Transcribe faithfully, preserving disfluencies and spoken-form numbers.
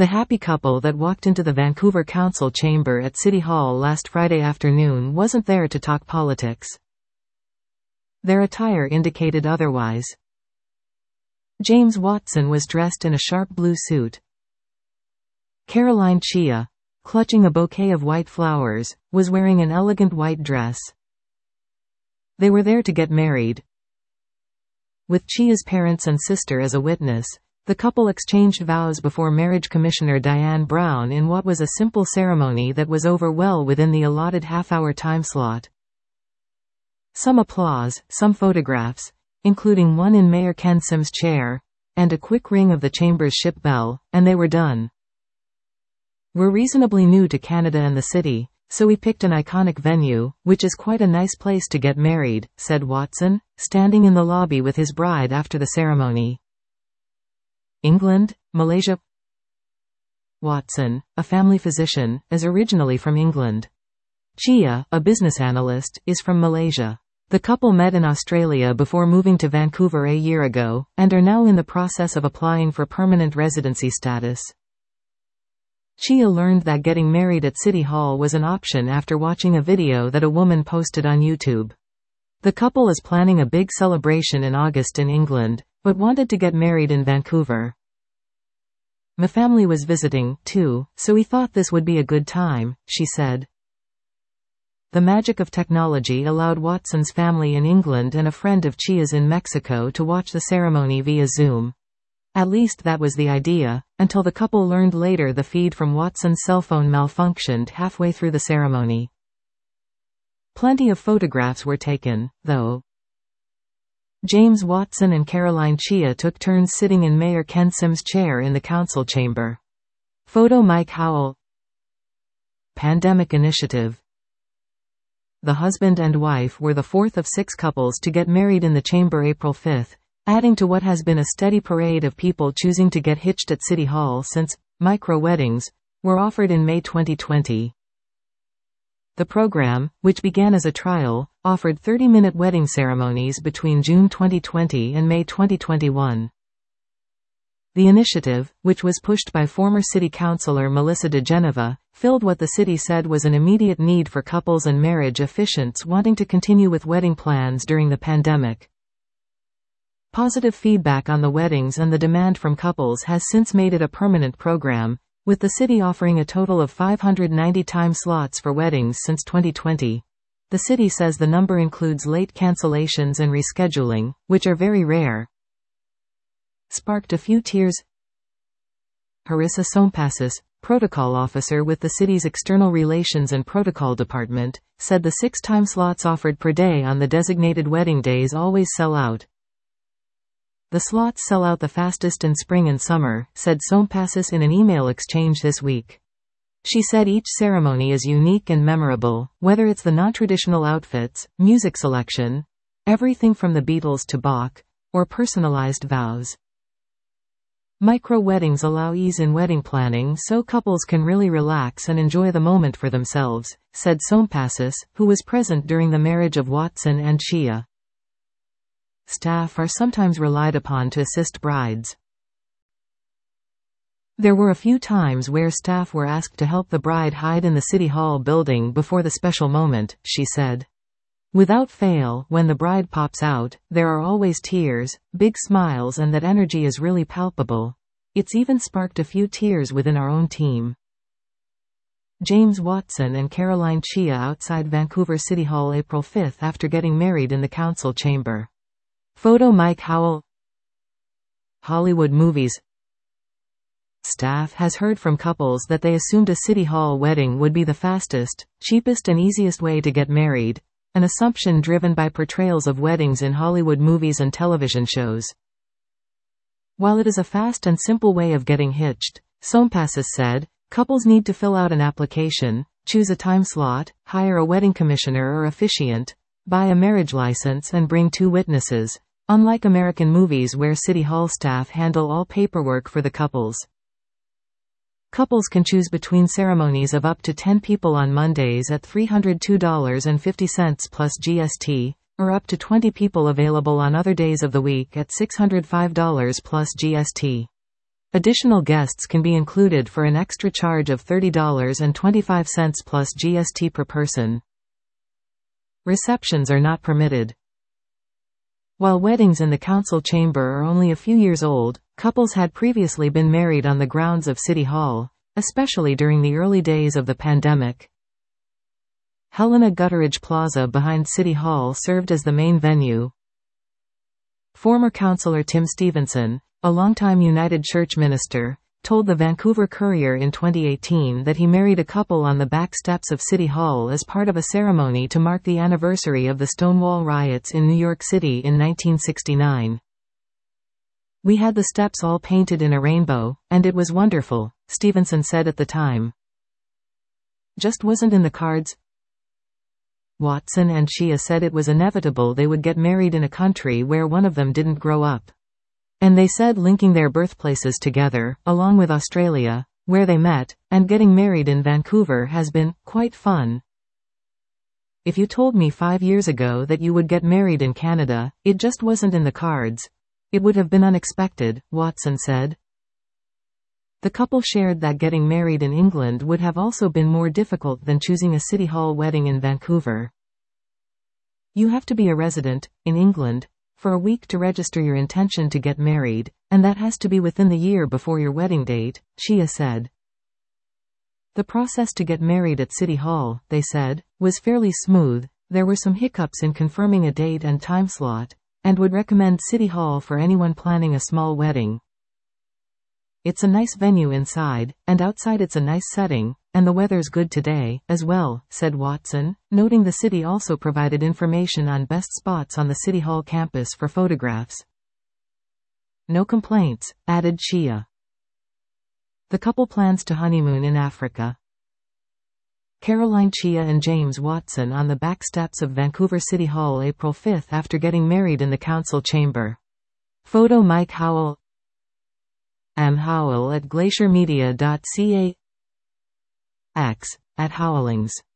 The happy couple that walked into the Vancouver Council chamber at City Hall last Friday afternoon wasn't there to talk politics. Their attire indicated otherwise. James Watson was dressed in a sharp blue suit. Caroline Chia, clutching a bouquet of white flowers, was wearing an elegant white dress. They were there to get married. With Chia's parents and sister as a witness, the couple exchanged vows before Marriage Commissioner Diane Brown in what was a simple ceremony that was over well within the allotted half-hour time slot. Some applause, some photographs, including one in Mayor Ken Sim's chair, and a quick ring of the chamber's ship bell, and they were done. We're reasonably new to Canada and the city, so we picked an iconic venue, which is quite a nice place to get married, said Watson, standing in the lobby with his bride after the ceremony. England, Malaysia. Watson, a family physician, is originally from England. Chia, a business analyst, is from Malaysia. The couple met in Australia before moving to Vancouver a year ago, and are now in the process of applying for permanent residency status. Chia learned that getting married at City Hall was an option after watching a video that a woman posted on YouTube. The couple is planning a big celebration in August in England, but wanted to get married in Vancouver. My family was visiting, too, so we thought this would be a good time, she said. The magic of technology allowed Watson's family in England and a friend of Chia's in Mexico to watch the ceremony via Zoom. At least that was the idea, until the couple learned later the feed from Watson's cell phone malfunctioned halfway through the ceremony. Plenty of photographs were taken, though. James Watson and Caroline Chia took turns sitting in Mayor Ken Sim's chair in the council chamber. Photo Mike Howell. Pandemic Initiative. The husband and wife were the fourth of six couples to get married in the chamber April fifth, adding to what has been a steady parade of people choosing to get hitched at City Hall since micro-weddings were offered in May twenty twenty. The program, which began as a trial, offered thirty-minute wedding ceremonies between June twenty twenty and May twenty twenty-one. The initiative, which was pushed by former city councillor Melissa De Geneva, filled what the city said was an immediate need for couples and marriage officiants wanting to continue with wedding plans during the pandemic. Positive feedback on the weddings and the demand from couples has since made it a permanent program, with the city offering a total of five hundred ninety time slots for weddings since twenty twenty. The city says the number includes late cancellations and rescheduling, which are very rare. Sparked a few tears. Harissa Sompassis, protocol officer with the city's External Relations and Protocol Department, said the six time slots offered per day on the designated wedding days always sell out. The slots sell out the fastest in spring and summer, said Sompassis in an email exchange this week. She said each ceremony is unique and memorable, whether it's the non-traditional outfits, music selection, everything from the Beatles to Bach, or personalized vows. Micro-weddings allow ease in wedding planning so couples can really relax and enjoy the moment for themselves, said Sompassis, who was present during the marriage of Watson and Chia. Staff are sometimes relied upon to assist brides. There were a few times where staff were asked to help the bride hide in the City Hall building before the special moment, she said. Without fail, when the bride pops out, there are always tears, big smiles, and that energy is really palpable. It's even sparked a few tears within our own team. James Watson and Caroline Chia outside Vancouver City Hall April fifth after getting married in the council chamber. Photo Mike Howell. Hollywood Movies. Staff has heard from couples that they assumed a City Hall wedding would be the fastest, cheapest and easiest way to get married, an assumption driven by portrayals of weddings in Hollywood movies and television shows. While it is a fast and simple way of getting hitched, Sompassis said, couples need to fill out an application, choose a time slot, hire a wedding commissioner or officiant, buy a marriage license and bring two witnesses, unlike American movies where City Hall staff handle all paperwork for the couples. Couples can choose between ceremonies of up to ten people on Mondays at three hundred two dollars and fifty cents plus G S T, or up to twenty people available on other days of the week at six hundred five dollars plus G S T. Additional guests can be included for an extra charge of thirty dollars and twenty-five cents plus G S T per person. Receptions are not permitted. While weddings in the council chamber are only a few years old, couples had previously been married on the grounds of City Hall, especially during the early days of the pandemic. Helena Gutteridge Plaza behind City Hall served as the main venue. Former councillor Tim Stevenson, a longtime United Church minister, told the Vancouver Courier in twenty eighteen that he married a couple on the back steps of City Hall as part of a ceremony to mark the anniversary of the Stonewall riots in New York City in nineteen sixty-nine. "We had the steps all painted in a rainbow, and it was wonderful," Stevenson said at the time. "Just wasn't in the cards." Watson and Shea said it was inevitable they would get married in a country where one of them didn't grow up. And they said linking their birthplaces together, along with Australia, where they met, and getting married in Vancouver has been quite fun. "If you told me five years ago that you would get married in Canada, it just wasn't in the cards. It would have been unexpected," Watson said. The couple shared that getting married in England would have also been more difficult than choosing a City Hall wedding in Vancouver. "You have to be a resident in England for a week to register your intention to get married, and that has to be within the year before your wedding date," Shea said. The process to get married at City Hall, they said, was fairly smooth. There were some hiccups in confirming a date and time slot, and would recommend City Hall for anyone planning a small wedding. "It's a nice venue inside, and outside it's a nice setting, and the weather's good today, as well," said Watson, noting the city also provided information on best spots on the City Hall campus for photographs. "No complaints," added Shea. The couple plans to honeymoon in Africa. Caroline Shea and James Watson on the back steps of Vancouver City Hall April fifth after getting married in the council chamber. Photo Mike Howell. M. Howell at glacier media dot c a. X. at Howlings.